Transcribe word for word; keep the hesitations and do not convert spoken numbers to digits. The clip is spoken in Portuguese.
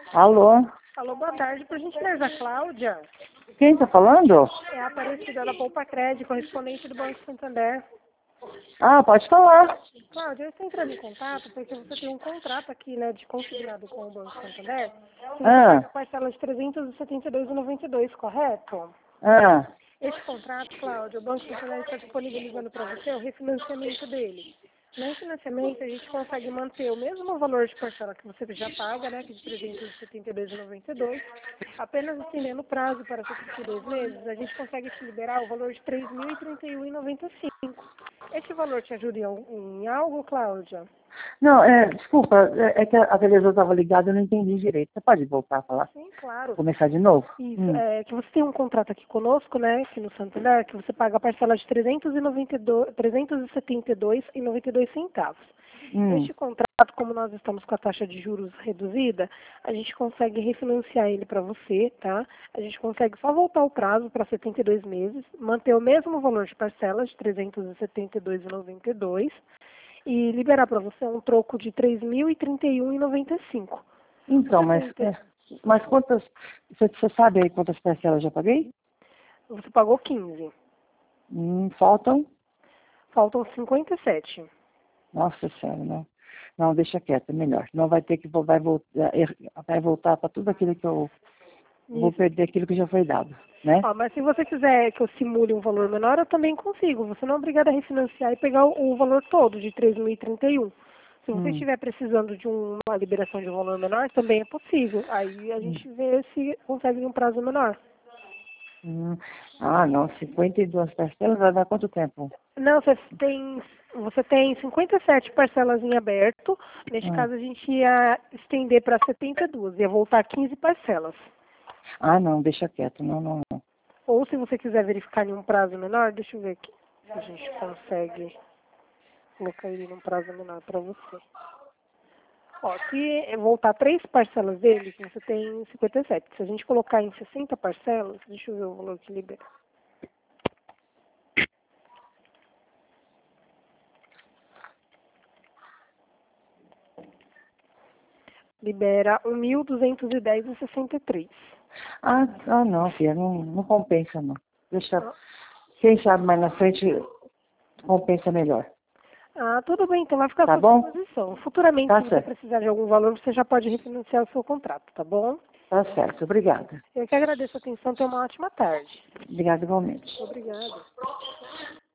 Alô? Alô, boa tarde, por gentileza, Cláudia. Quem tá falando? É a Aparecida da Poupa Crédito, correspondente do Banco Santander. Ah, pode falar. Cláudia, eu estou entrando em contato porque você tem um contrato aqui, né, de consignado com o Banco Santander. Você Ah, paga a parcela de trezentos e setenta e dois reais e noventa e dois centavos, correto? ah, Este contrato, Cláudia, o Banco Santander está disponibilizando para você o refinanciamento dele. No refinanciamento, a gente consegue manter o mesmo valor de parcela que você já paga, né, que é de trezentos e setenta e dois reais e noventa e dois centavos, apenas estendendo o prazo para setenta e dois meses, a gente consegue te liberar o valor de três mil e trinta e um reais e noventa e cinco centavos. Este valor te ajuda em, al- em algo, Cláudia? não, é, desculpa, é, é que a televisão estava ligada e eu não entendi direito. Você pode voltar a falar? Sim, claro. Começar de novo? Isso, Hum, é que você tem um contrato aqui conosco, né, aqui no Santander, que você paga a parcela de trezentos e noventa e dois, trezentos e setenta e dois reais e noventa e dois centavos. hum, Este contrato, como nós estamos com a taxa de juros reduzida, a gente consegue refinanciar ele para você, tá? A gente consegue só voltar o prazo para setenta e dois meses, manter o mesmo valor de parcela de trezentos e setenta e dois reais e noventa e dois centavos e liberar para você um troco de três mil e trinta e um reais e noventa e cinco centavos. então, Você mas, tem é, mas quantas, você, você sabe aí quantas parcelas eu já paguei? Você pagou quinze. Hum, faltam? Faltam cinquenta e sete. Nossa Senhora, não. Não, deixa quieto, é melhor. Não vai ter que, vo- vai voltar, vai voltar para tudo aquilo que eu, vou Isso. perder aquilo que já foi dado, né? Ó, mas se você quiser que eu simule um valor menor, eu também consigo. Você não é obrigado a refinanciar e pegar o, o valor todo de três mil e trinta e um. Se você Hum, estiver precisando de um- uma liberação de um valor menor, também é possível. Aí a hum. gente vê se consegue um prazo menor. Hum, ah, não, cinquenta e duas parcelas vai dar quanto tempo? Não, você tem, você tem cinquenta e sete parcelas em aberto. Neste Hum. caso, a gente ia estender para setenta e duas, ia voltar quinze parcelas. Ah, não, deixa quieto, não, não, não. Ou se você quiser verificar em um prazo menor, deixa eu ver aqui se a gente consegue colocar ele num prazo menor para você. Ó, se voltar três parcelas deles, você tem cinquenta e sete. Se a gente colocar em sessenta parcelas, deixa eu ver o valor que libera. Libera um mil duzentos e dez reais e sessenta e três. Ah, ah não, filha, não, não compensa, não. Deixa, quem sabe mais na frente compensa melhor. Ah, tudo bem, então vai ficar à Tá sua bom? disposição. Futuramente, Tá se você certo. precisar de algum valor, você já pode refinanciar o seu contrato, tá bom? Tá certo, obrigada. Eu que agradeço a atenção, tenha uma ótima tarde. Obrigada igualmente. Obrigada.